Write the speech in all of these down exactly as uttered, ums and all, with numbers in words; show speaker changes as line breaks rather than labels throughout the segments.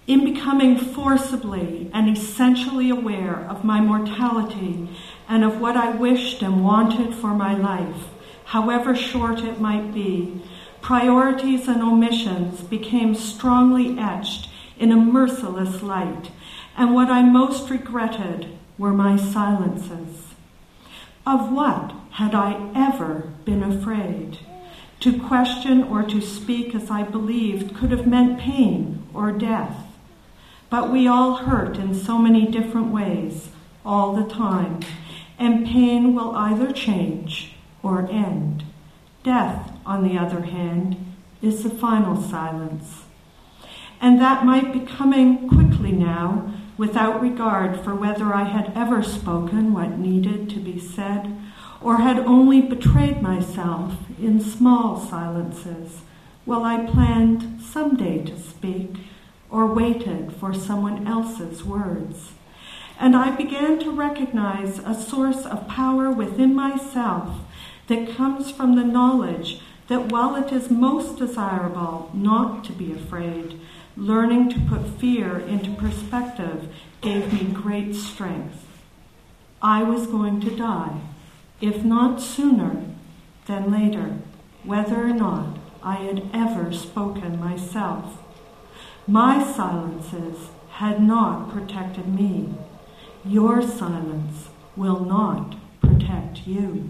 In becoming forcibly and essentially aware of my mortality and of what I wished and wanted for my life, however short it might be, priorities and omissions became strongly etched in a merciless light, and what I most regretted were my silences. Of what had I ever been afraid? To question or to speak as I believed could have meant pain or death. But we all hurt in so many different ways, all the time, and pain will either change or end. Death, on the other hand, is the final silence. And that might be coming quickly now, without regard for whether I had ever spoken what needed to be said, or had only betrayed myself in small silences, while I planned someday to speak, or waited for someone else's words. And I began to recognize a source of power within myself that comes from the knowledge that while it is most desirable not to be afraid, learning to put fear into perspective gave me great strength. I was going to die, if not sooner, then later, whether or not I had ever spoken myself. My silences had not protected me. Your silence will not protect you.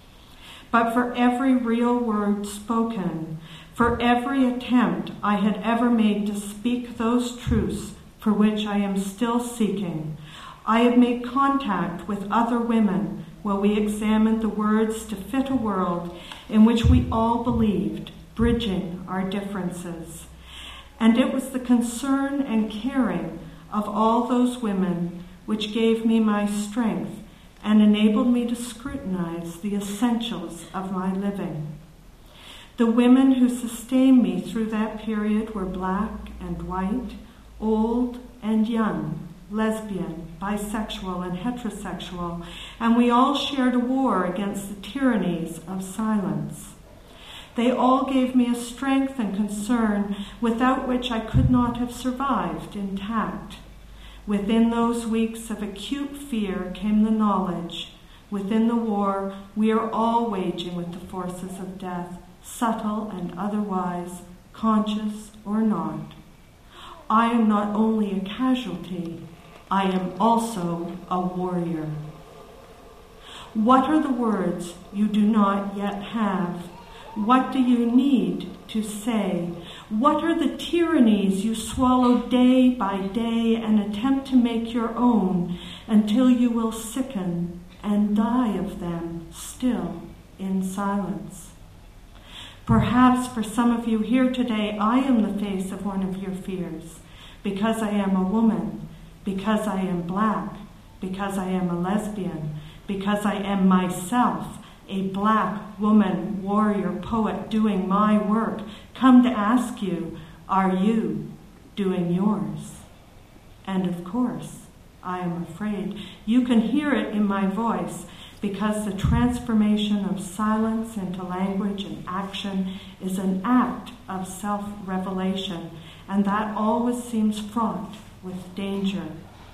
But for every real word spoken, for every attempt I had ever made to speak those truths for which I am still seeking, I had made contact with other women while we examined the words to fit a world in which we all believed, bridging our differences. And it was the concern and caring of all those women which gave me my strength and enabled me to scrutinize the essentials of my living. The women who sustained me through that period were black and white, old and young, lesbian, bisexual, and heterosexual, and we all shared a war against the tyrannies of silence. They all gave me a strength and concern without which I could not have survived intact. Within those weeks of acute fear came the knowledge, within the war we are all waging with the forces of death, subtle and otherwise, conscious or not. I am not only a casualty, I am also a warrior. What are the words you do not yet have? What do you need to say? What are the tyrannies you swallow day by day and attempt to make your own until you will sicken and die of them still in silence? Perhaps for some of you here today, I am the face of one of your fears, because I am a woman, because I am black, because I am a lesbian, because I am myself, a black woman, warrior, poet doing my work, come to ask you, are you doing yours? And of course, I am afraid. You can hear it in my voice because the transformation of silence into language and action is an act of self-revelation, and that always seems fraught with danger.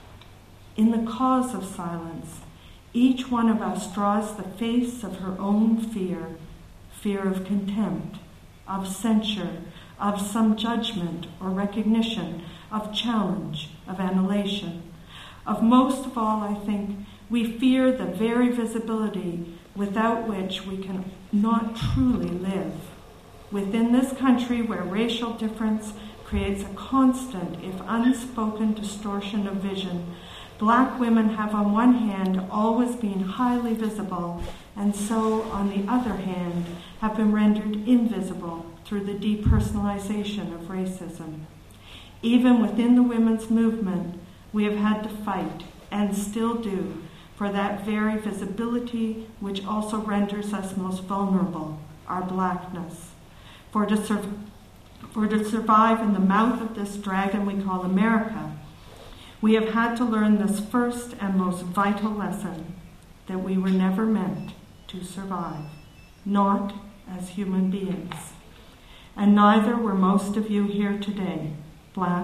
In the cause of silence, each one of us draws the face of her own fear, fear of contempt, of censure, of some judgment or recognition, of challenge, of annihilation. Of most of all, I think, we fear the very visibility without which we can not truly live. Within this country where racial difference creates a constant, if unspoken, distortion of vision, black women have on one hand always been highly visible, and so on the other hand have been rendered invisible through the depersonalization of racism. Even within the women's movement, we have had to fight, and still do, for that very visibility which also renders us most vulnerable, our blackness. For to, sur- for to survive in the mouth of this dragon we call America, we have had to learn this first and most vital lesson, that we were never meant to survive, not as human beings. And neither were most of you here today, black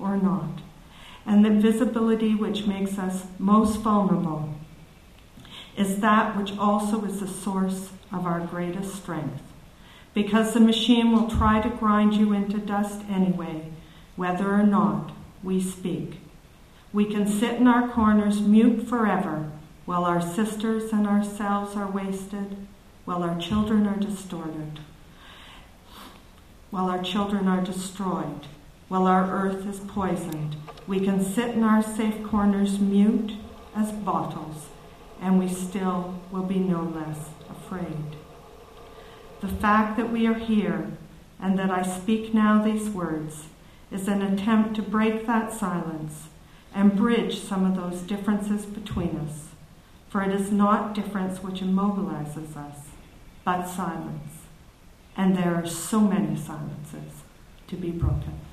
or not. And the visibility which makes us most vulnerable is that which also is the source of our greatest strength. Because the machine will try to grind you into dust anyway, whether or not we speak. We can sit in our corners mute forever while our sisters and ourselves are wasted, while our children are distorted, while our children are destroyed, while our earth is poisoned. We can sit in our safe corners mute as bottles, and we still will be no less afraid. The fact that we are here and that I speak now these words is an attempt to break that silence and bridge some of those differences between us. For it is not difference which immobilizes us, but silence. And there are so many silences to be broken.